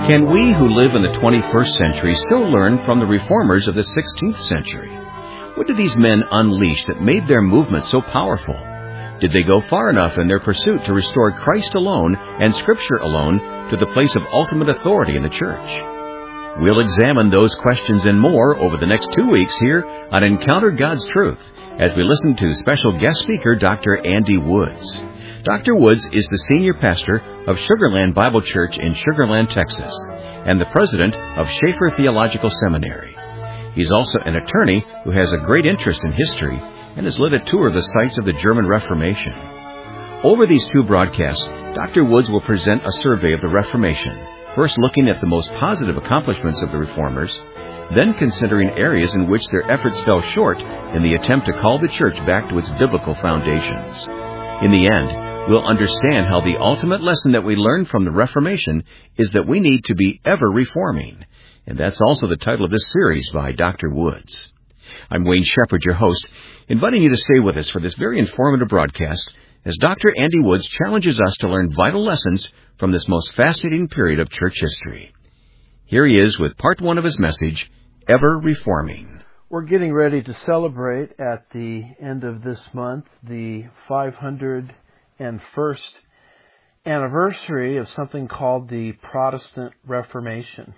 Can we who live in the 21st century still learn from the reformers of the 16th century? What did these men unleash that made their movement so powerful? Did they go far enough in their pursuit to restore Christ alone and Scripture alone to the place of ultimate authority in the church? We'll examine those questions and more over the next 2 weeks here on Encounter God's Truth as we listen to special guest speaker Dr. Andy Woods. Dr. Woods is the senior pastor of Sugar Land Bible Church in Sugar Land, Texas, and the president of Schaeffer Theological Seminary. He's also an attorney who has a great interest in history and has led a tour of the sites of the German Reformation. Over these 2 broadcasts, Dr. Woods will present a survey of the Reformation, first looking at the most positive accomplishments of the Reformers, then considering areas in which their efforts fell short in the attempt to call the church back to its biblical foundations. In the end, we'll understand how the ultimate lesson that we learn from the Reformation is that we need to be ever reforming. And that's also the title of this series by Dr. Woods. I'm Wayne Shepherd, your host, inviting you to stay with us for this very informative broadcast as Dr. Andy Woods challenges us to learn vital lessons from this most fascinating period of church history. Here he is with part 1 of his message, Ever Reforming. We're getting ready to celebrate at the end of this month the 501st anniversary of something called the Protestant Reformation.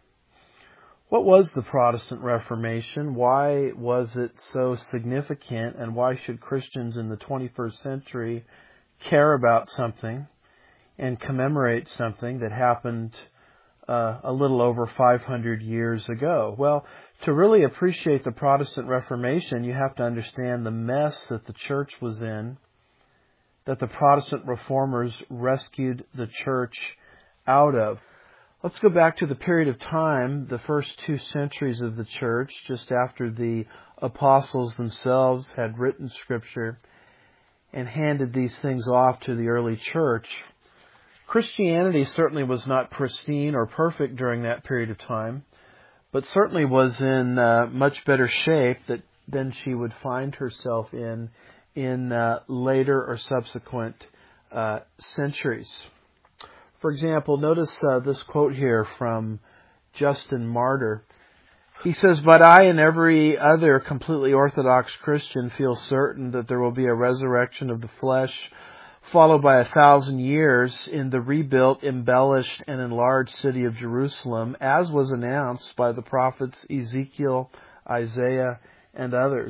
What was the Protestant Reformation? Why was it so significant? And why should Christians in the 21st century care about something and commemorate something that happened a little over 500 years ago? Well, to really appreciate the Protestant Reformation, you have to understand the mess that the church was in, that the Protestant reformers rescued the church out of. Let's go back to the period of time, the first 2 centuries of the church, just after the apostles themselves had written Scripture and handed these things off to the early church. Christianity certainly was not pristine or perfect during that period of time, but certainly was in much better shape than she would find herself in later or subsequent centuries. For example, notice this quote here from Justin Martyr. He says, "But I and every other completely Orthodox Christian feel certain that there will be a resurrection of the flesh, followed by 1,000 years in the rebuilt, embellished, and enlarged city of Jerusalem, as was announced by the prophets Ezekiel, Isaiah, and others."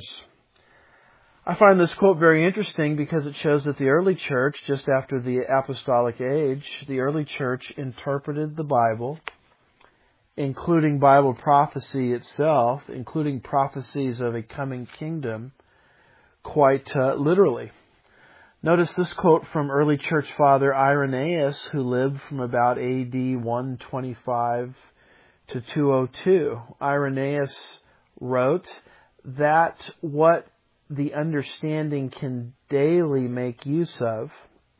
I find this quote very interesting because it shows that the early church, just after the apostolic age, the early church interpreted the Bible, including Bible prophecy itself, including prophecies of a coming kingdom, quite literally. Notice this quote from early church father Irenaeus, who lived from about AD 125 to 202. Irenaeus wrote that what the understanding can daily make use of,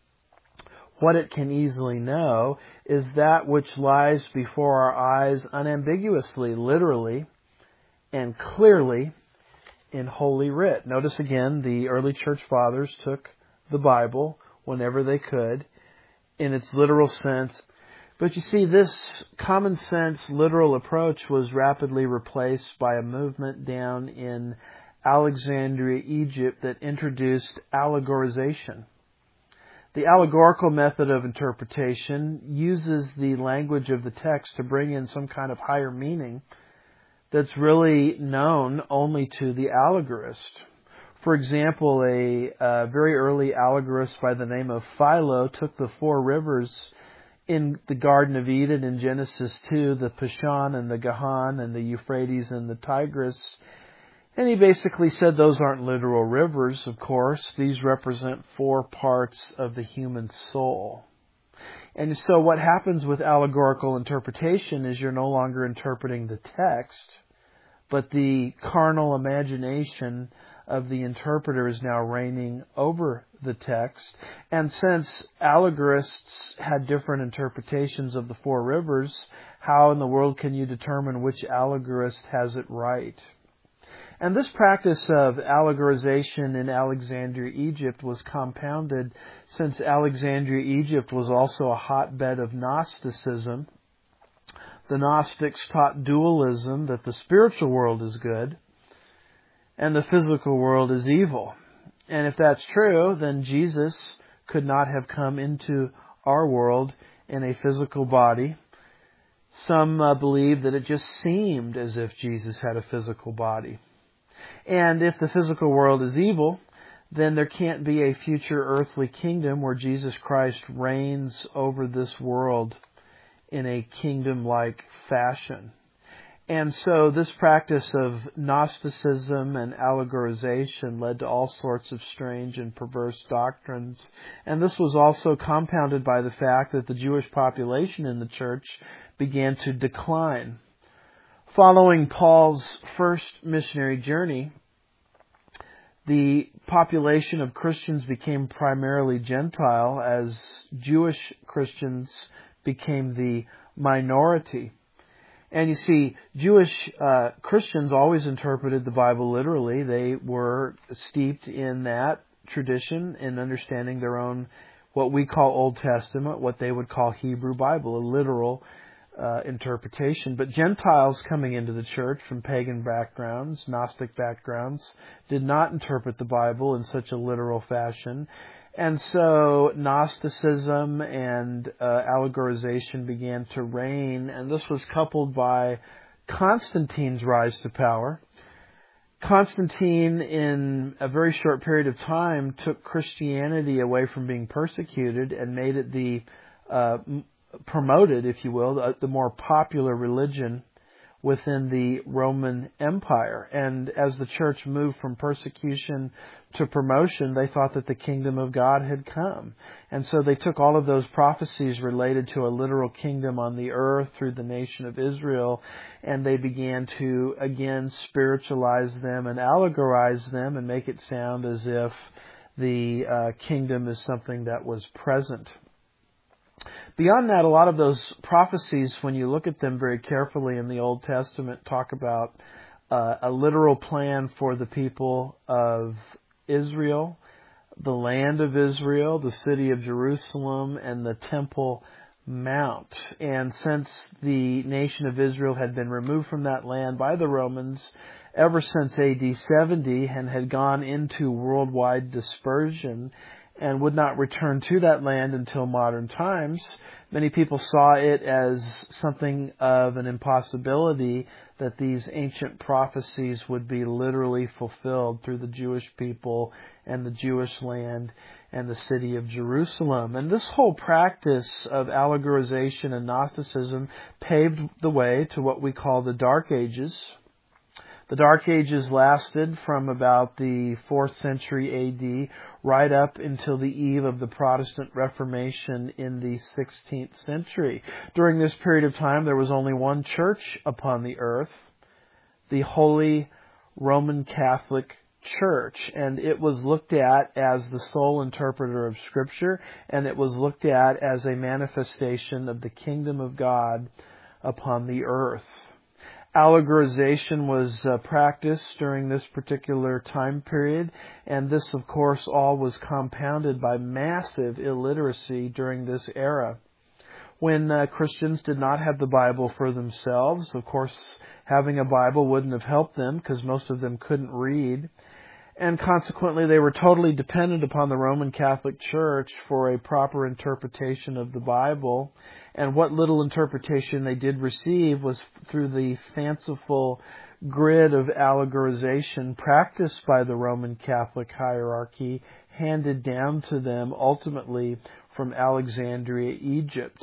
what it can easily know, is that which lies before our eyes unambiguously, literally, and clearly in Holy Writ. Notice again, the early church fathers took the Bible whenever they could in its literal sense. But you see, this common sense literal approach was rapidly replaced by a movement down in Alexandria, Egypt, that introduced allegorization. The allegorical method of interpretation uses the language of the text to bring in some kind of higher meaning that's really known only to the allegorist. For example, a very early allegorist by the name of Philo took the 4 rivers in the Garden of Eden in Genesis 2, the Pishon and the Gahan and the Euphrates and the Tigris, and he basically said those aren't literal rivers, of course. These represent 4 parts of the human soul. And so what happens with allegorical interpretation is you're no longer interpreting the text, but the carnal imagination of the interpreter is now reigning over the text. And since allegorists had different interpretations of the 4 rivers, how in the world can you determine which allegorist has it right? And this practice of allegorization in Alexandria, Egypt was compounded since Alexandria, Egypt was also a hotbed of Gnosticism. The Gnostics taught dualism, that the spiritual world is good and the physical world is evil. And if that's true, then Jesus could not have come into our world in a physical body. Some believe that it just seemed as if Jesus had a physical body. And if the physical world is evil, then there can't be a future earthly kingdom where Jesus Christ reigns over this world in a kingdom-like fashion. And so this practice of Gnosticism and allegorization led to all sorts of strange and perverse doctrines. And this was also compounded by the fact that the Jewish population in the church began to decline. Following Paul's first missionary journey, the population of Christians became primarily Gentile as Jewish Christians became the minority. And you see, Jewish Christians always interpreted the Bible literally. They were steeped in that tradition in understanding their own, what we call Old Testament, what they would call Hebrew Bible, a literal interpretation. But Gentiles coming into the church from pagan backgrounds, Gnostic backgrounds, did not interpret the Bible in such a literal fashion. And so Gnosticism and allegorization began to reign, and this was coupled by Constantine's rise to power. Constantine, in a very short period of time, took Christianity away from being persecuted and made it the promoted, if you will, the more popular religion within the Roman Empire. And as the church moved from persecution to promotion, they thought that the kingdom of God had come. And so they took all of those prophecies related to a literal kingdom on the earth through the nation of Israel, and they began to, again, spiritualize them and allegorize them and make it sound as if the kingdom is something that was present. Beyond that, a lot of those prophecies, when you look at them very carefully in the Old Testament, talk about a literal plan for the people of Israel, the land of Israel, the city of Jerusalem, and the Temple Mount. And since the nation of Israel had been removed from that land by the Romans ever since AD 70 and had gone into worldwide dispersion, and would not return to that land until modern times, many people saw it as something of an impossibility that these ancient prophecies would be literally fulfilled through the Jewish people and the Jewish land and the city of Jerusalem. And this whole practice of allegorization and Gnosticism paved the way to what we call the Dark Ages. The Dark Ages lasted from about the 4th century AD right up until the eve of the Protestant Reformation in the 16th century. During this period of time, there was only one church upon the earth, the Holy Roman Catholic Church, and it was looked at as the sole interpreter of Scripture, and it was looked at as a manifestation of the kingdom of God upon the earth. Allegorization was practiced during this particular time period, and this, of course, all was compounded by massive illiteracy during this era. When Christians did not have the Bible for themselves, of course, having a Bible wouldn't have helped them because most of them couldn't read. And consequently, they were totally dependent upon the Roman Catholic Church for a proper interpretation of the Bible. And what little interpretation they did receive was through the fanciful grid of allegorization practiced by the Roman Catholic hierarchy, handed down to them ultimately from Alexandria, Egypt.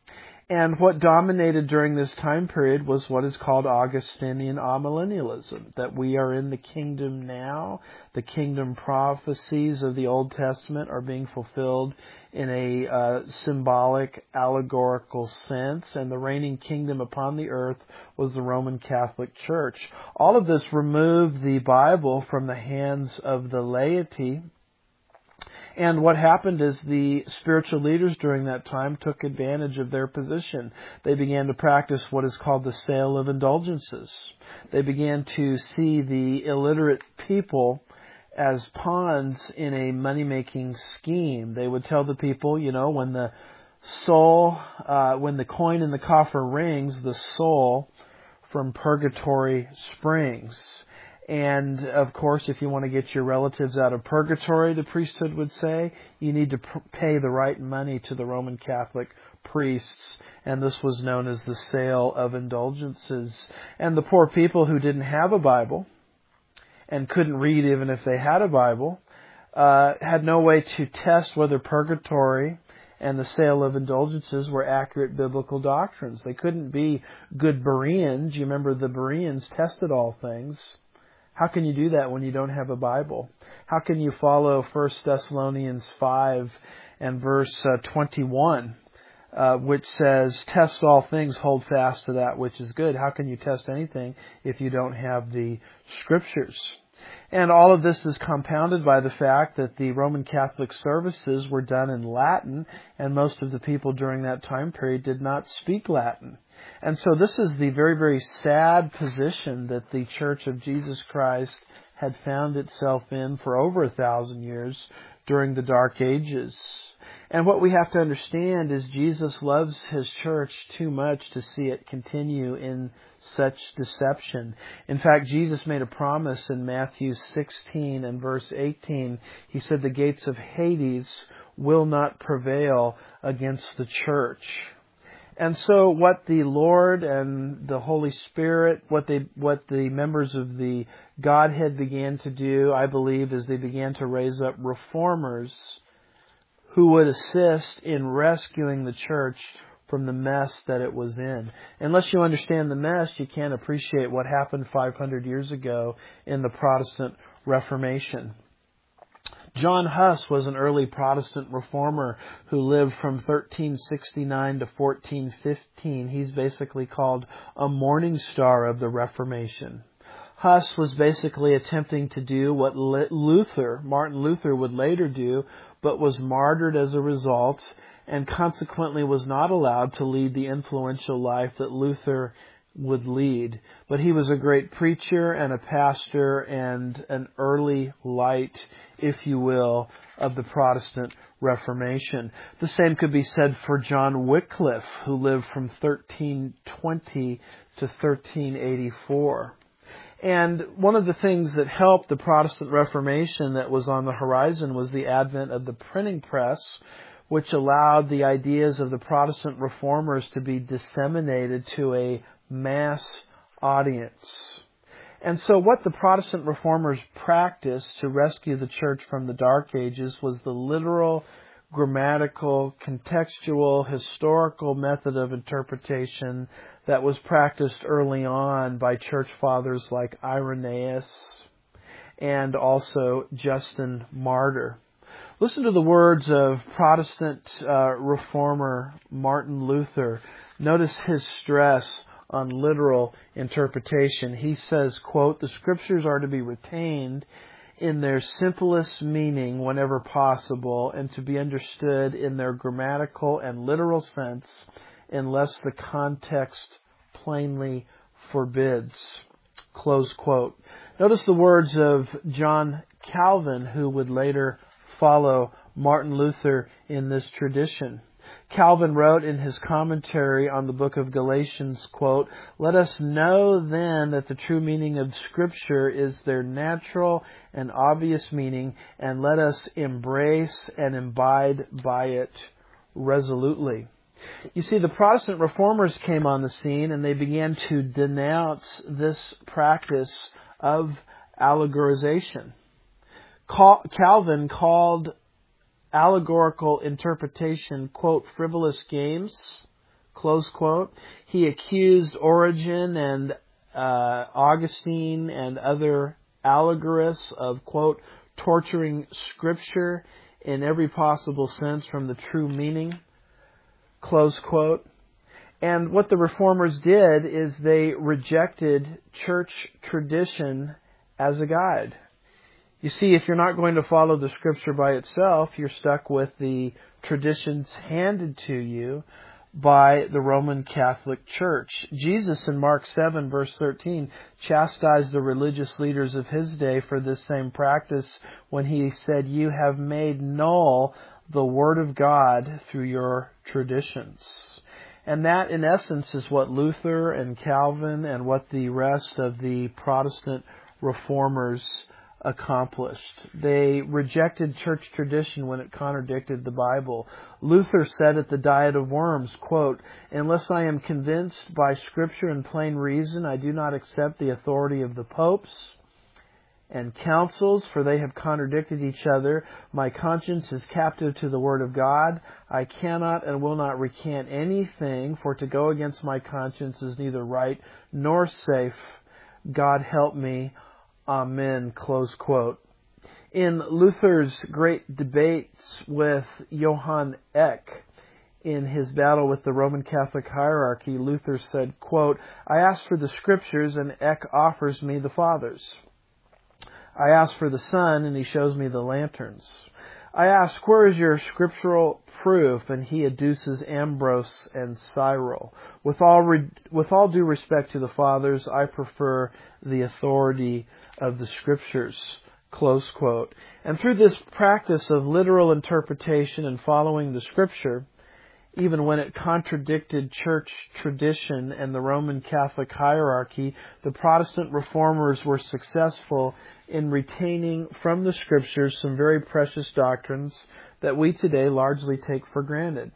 And what dominated during this time period was what is called Augustinian amillennialism, that we are in the kingdom now. The kingdom prophecies of the Old Testament are being fulfilled in a symbolic, allegorical sense, and the reigning kingdom upon the earth was the Roman Catholic Church. All of this removed the Bible from the hands of the laity. And what happened is the spiritual leaders during that time took advantage of their position. They began to practice what is called the sale of indulgences. They began to see the illiterate people as pawns in a money-making scheme. They would tell the people, when the soul, when the coin in the coffer rings, the soul from purgatory springs. And, of course, if you want to get your relatives out of purgatory, the priesthood would say, you need to pay the right money to the Roman Catholic priests. And this was known as the sale of indulgences. And the poor people who didn't have a Bible and couldn't read even if they had a Bible had no way to test whether purgatory and the sale of indulgences were accurate biblical doctrines. They couldn't be good Bereans. You remember the Bereans tested all things. How can you do that when you don't have a Bible? How can you follow 1 Thessalonians 5 and verse 21, which says, test all things, hold fast to that which is good? How can you test anything if you don't have the Scriptures? And all of this is compounded by the fact that the Roman Catholic services were done in Latin, and most of the people during that time period did not speak Latin. And so this is the very, very sad position that the Church of Jesus Christ had found itself in for over 1,000 years during the Dark Ages. And what we have to understand is Jesus loves His church too much to see it continue in such deception. In fact, Jesus made a promise in Matthew 16 and verse 18. He said, the gates of Hades will not prevail against the church. And so what the Lord and the Holy Spirit, what the members of the Godhead began to do, I believe, is they began to raise up reformers who would assist in rescuing the church from the mess that it was in. Unless you understand the mess, you can't appreciate what happened 500 years ago in the Protestant Reformation. John Huss was an early Protestant reformer who lived from 1369 to 1415. He's basically called a morning star of the Reformation. Huss was basically attempting to do what Martin Luther would later do, but was martyred as a result, and consequently was not allowed to lead the influential life that Luther would lead. But he was a great preacher and a pastor and an early light, if you will, of the Protestant Reformation. The same could be said for John Wycliffe, who lived from 1320 to 1384. And one of the things that helped the Protestant Reformation that was on the horizon was the advent of the printing press, which allowed the ideas of the Protestant reformers to be disseminated to a mass audience. And so what the Protestant reformers practiced to rescue the church from the Dark Ages was the literal, grammatical, contextual, historical method of interpretation that was practiced early on by church fathers like Irenaeus and also Justin Martyr. Listen to the words of Protestant reformer Martin Luther. Notice his stress on literal interpretation. He says, quote, the Scriptures are to be retained in their simplest meaning whenever possible and to be understood in their grammatical and literal sense unless the context plainly forbids. Close quote. Notice the words of John Calvin, who would later follow Martin Luther in this tradition. Calvin wrote in his commentary on the book of Galatians, quote, let us know then that the true meaning of Scripture is their natural and obvious meaning, and let us embrace and abide by it resolutely. You see, the Protestant reformers came on the scene and they began to denounce this practice of allegorization. Calvin called allegorical interpretation, quote, frivolous games, close quote. He accused Origen and Augustine and other allegorists of, quote, torturing Scripture in every possible sense from the true meaning, close quote. And what the reformers did is they rejected church tradition as a guide. You see, if you're not going to follow the Scripture by itself, you're stuck with the traditions handed to you by the Roman Catholic Church. Jesus in Mark 7 verse 13 chastised the religious leaders of His day for this same practice when He said, you have made null the Word of God through your traditions. And that, in essence, is what Luther and Calvin and what the rest of the Protestant reformers accomplished. They rejected church tradition when it contradicted the Bible. Luther said at the Diet of Worms, quote, "Unless I am convinced by Scripture and plain reason, I do not accept the authority of the popes and councils, for they have contradicted each other. My conscience is captive to the Word of God. I cannot and will not recant anything, for to go against my conscience is neither right nor safe. God help me. Amen." Close quote. In Luther's great debates with Johann Eck in his battle with the Roman Catholic hierarchy, Luther said, quote, "I ask for the Scriptures and Eck offers me the Fathers. I ask for the sun and he shows me the lanterns. I ask, where is your scriptural proof? And he adduces Ambrose and Cyril. With all due respect to the Fathers, I prefer the authority of the Scriptures." Close quote. And through this practice of literal interpretation and following the Scripture, even when it contradicted church tradition and the Roman Catholic hierarchy, the Protestant reformers were successful in retaining from the Scriptures some very precious doctrines that we today largely take for granted.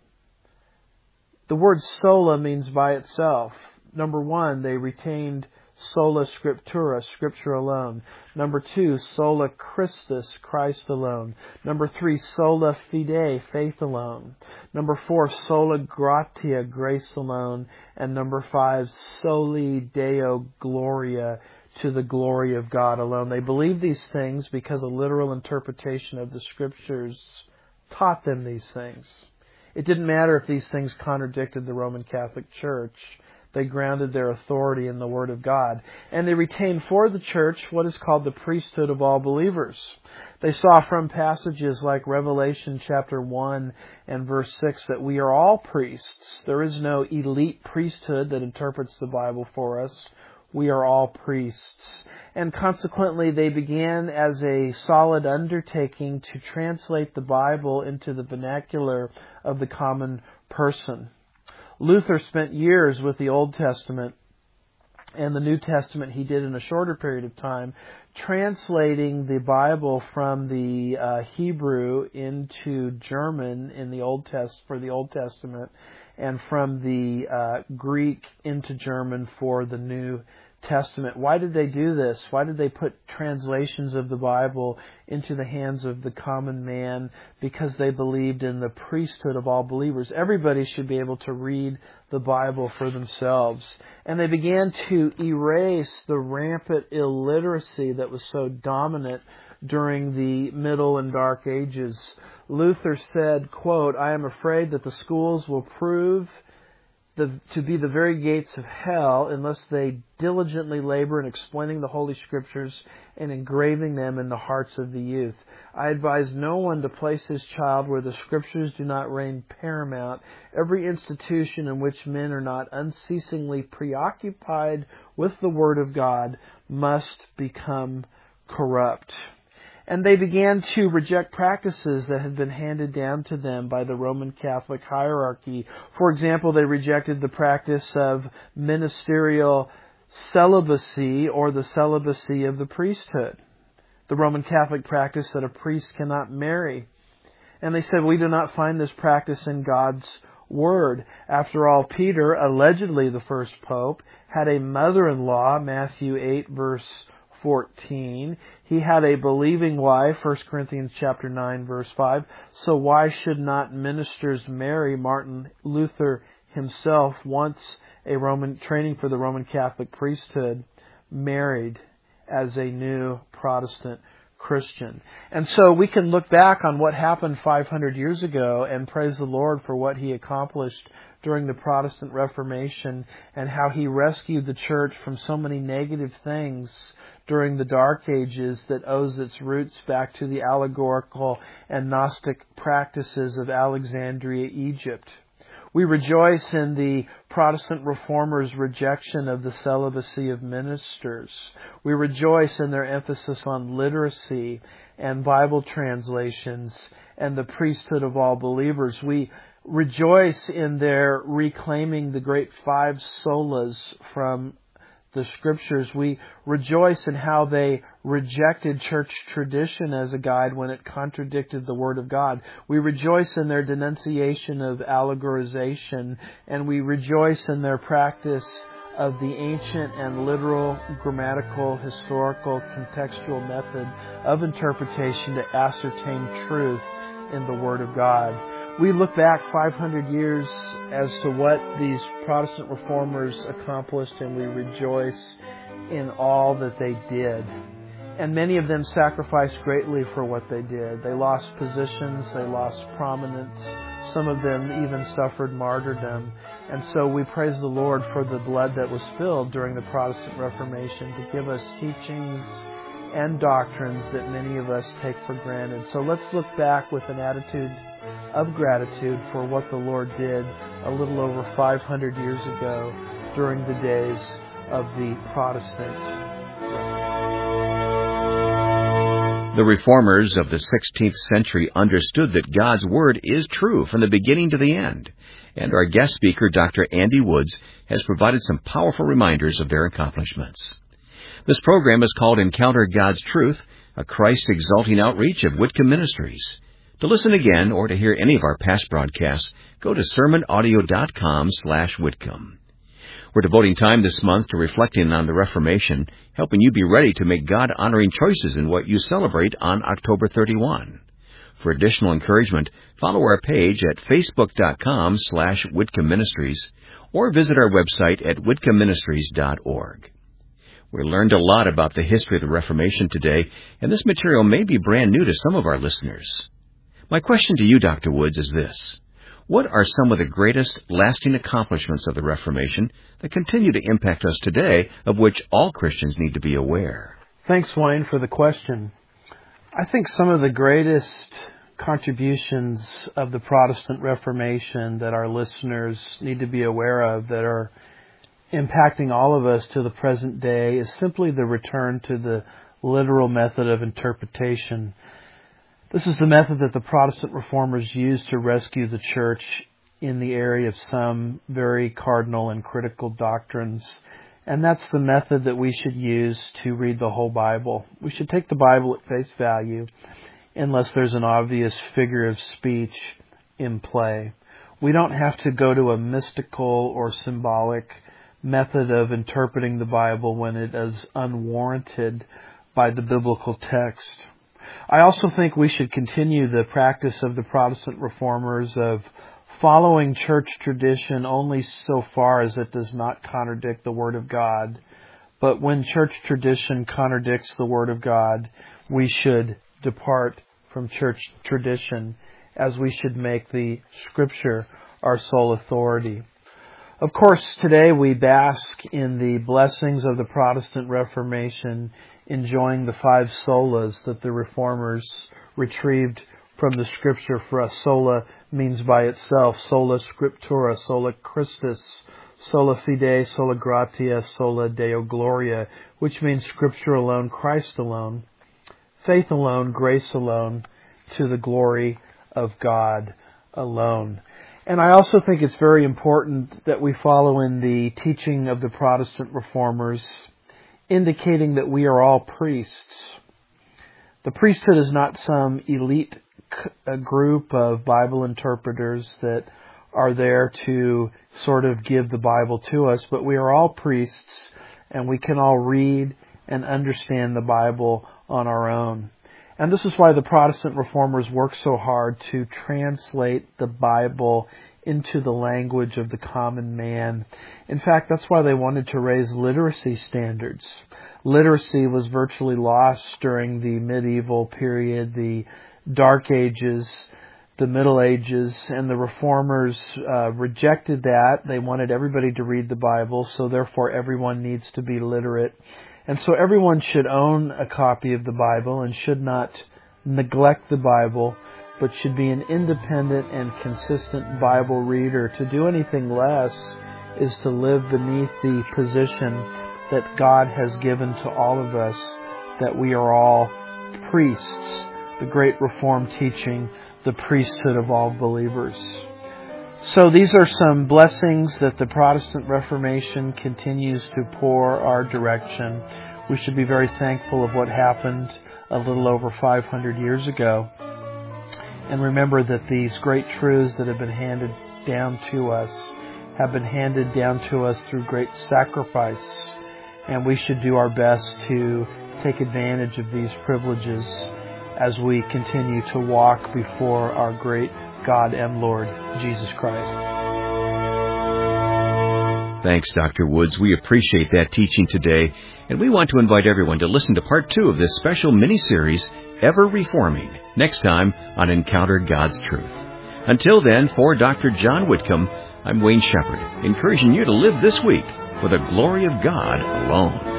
The word sola means by itself. Number one, they retained sola scriptura, Scripture alone. Number two, sola Christus, Christ alone. Number three, sola fide, faith alone. Number four, sola gratia, grace alone. And number five, soli Deo gloria, to the glory of God alone. They believed these things because a literal interpretation of the Scriptures taught them these things. It didn't matter if these things contradicted the Roman Catholic Church. They grounded their authority in the Word of God. And they retained for the church what is called the priesthood of all believers. They saw from passages like Revelation chapter 1 and verse 6 that we are all priests. There is no elite priesthood that interprets the Bible for us. We are all priests. And consequently, they began as a solid undertaking to translate the Bible into the vernacular of the common person. Luther spent years with the Old Testament, and the New Testament he did in a shorter period of time, translating the Bible from the Hebrew into German in the for the Old Testament, and from the Greek into German for the New Testament. Why did they do this? Why did they put translations of the Bible into the hands of the common man? Because they believed in the priesthood of all believers. Everybody should be able to read the Bible for themselves. And they began to erase the rampant illiteracy that was so dominant during the Middle and Dark Ages. Luther said, quote, "I am afraid that the schools will prove to be the very gates of hell unless they diligently labor in explaining the Holy Scriptures and engraving them in the hearts of the youth. I advise no one to place his child where the Scriptures do not reign paramount. Every institution in which men are not unceasingly preoccupied with the Word of God must become corrupt." And they began to reject practices that had been handed down to them by the Roman Catholic hierarchy. For example, they rejected the practice of ministerial celibacy or the celibacy of the priesthood. The Roman Catholic practice that a priest cannot marry. And they said, we do not find this practice in God's Word. After all, Peter, allegedly the first pope, had a mother-in-law, Matthew 8, verse 14. He had a believing wife, 1 Corinthians chapter 9, verse 5. So why should not ministers marry? Martin Luther himself, once a Roman training for the Roman Catholic priesthood, married as a new Protestant Christian. And so we can look back on what happened 500 years ago and praise the Lord for what He accomplished during the Protestant Reformation and how He rescued the church from so many negative things during the Dark Ages that owes its roots back to the allegorical and Gnostic practices of Alexandria, Egypt. We rejoice in the Protestant reformers' rejection of the celibacy of ministers. We rejoice in their emphasis on literacy and Bible translations and the priesthood of all believers. We rejoice in their reclaiming the great 5 solas from the Scriptures. We rejoice in how they rejected church tradition as a guide when it contradicted the Word of God. We rejoice in their denunciation of allegorization, and we rejoice in their practice of the ancient and literal, grammatical, historical, contextual method of interpretation to ascertain truth in the Word of God. We look back 500 years as to what these Protestant reformers accomplished, and we rejoice in all that they did. And many of them sacrificed greatly for what they did. They lost positions, they lost prominence. Some of them even suffered martyrdom. And so we praise the Lord for the blood that was spilled during the Protestant Reformation to give us teachings and doctrines that many of us take for granted. So let's look back with an attitude of gratitude for what the Lord did a little over 500 years ago during the days of the Protestant. The reformers of the 16th century understood that God's Word is true from the beginning to the end, and our guest speaker, Dr. Andy Woods, has provided some powerful reminders of their accomplishments. This program is called Encounter God's Truth, a Christ-exalting outreach of Whitcomb Ministries. To listen again or to hear any of our past broadcasts, go to sermonaudio.com/Whitcomb. We're devoting time this month to reflecting on the Reformation, helping you be ready to make God-honoring choices in what you celebrate on October 31. For additional encouragement, follow our page at facebook.com/Whitcomb Ministries or visit our website at whitcombministries.org. We learned a lot about the history of the Reformation today, and this material may be brand new to some of our listeners. My question to you, Dr. Woods, is this. What are some of the greatest lasting accomplishments of the Reformation that continue to impact us today, of which all Christians need to be aware? Thanks, Wayne, for the question. I think some of the greatest contributions of the Protestant Reformation that our listeners need to be aware of that are impacting all of us to the present day is simply the return to the literal method of interpretation. This is the method that the Protestant reformers used to rescue the church in the area of some very cardinal and critical doctrines. And that's the method that we should use to read the whole Bible. We should take the Bible at face value unless there's an obvious figure of speech in play. We don't have to go to a mystical or symbolic method of interpreting the Bible when it is unwarranted by the biblical text. I also think we should continue the practice of the Protestant reformers of following church tradition only so far as it does not contradict the Word of God. But when church tradition contradicts the Word of God, we should depart from church tradition, as we should make the Scripture our sole authority. Of course, today we bask in the blessings of the Protestant Reformation, enjoying the 5 solas that the Reformers retrieved from the Scripture for us. Sola means by itself, sola scriptura, sola Christus, sola fide, sola gratia, sola Deo gloria, which means Scripture alone, Christ alone, faith alone, grace alone, to the glory of God alone. And I also think it's very important that we follow in the teaching of the Protestant reformers, indicating that we are all priests. The priesthood is not some elite group of Bible interpreters that are there to sort of give the Bible to us, but we are all priests, and we can all read and understand the Bible on our own. And this is why the Protestant reformers work so hard to translate the Bible into the language of the common man. In fact, that's why they wanted to raise literacy standards. Literacy was virtually lost during the medieval period, the Dark Ages, the Middle Ages, and the reformers rejected that. They wanted everybody to read the Bible, so therefore everyone needs to be literate. And so everyone should own a copy of the Bible and should not neglect the Bible, but should be an independent and consistent Bible reader. To do anything less is to live beneath the position that God has given to all of us, that we are all priests, the great Reformed teaching, the priesthood of all believers. So these are some blessings that the Protestant Reformation continues to pour our direction. We should be very thankful of what happened a little over 500 years ago. And remember that these great truths that have been handed down to us have been handed down to us through great sacrifice. And we should do our best to take advantage of these privileges as we continue to walk before our great God and Lord, Jesus Christ. Thanks, Dr. Woods. We appreciate that teaching today, and we want to invite everyone to listen to part 2 of this special mini-series, Ever Reforming, next time on Encounter God's Truth. Until then, for Dr. John Whitcomb, I'm Wayne Shepherd, encouraging you to live this week for the glory of God alone.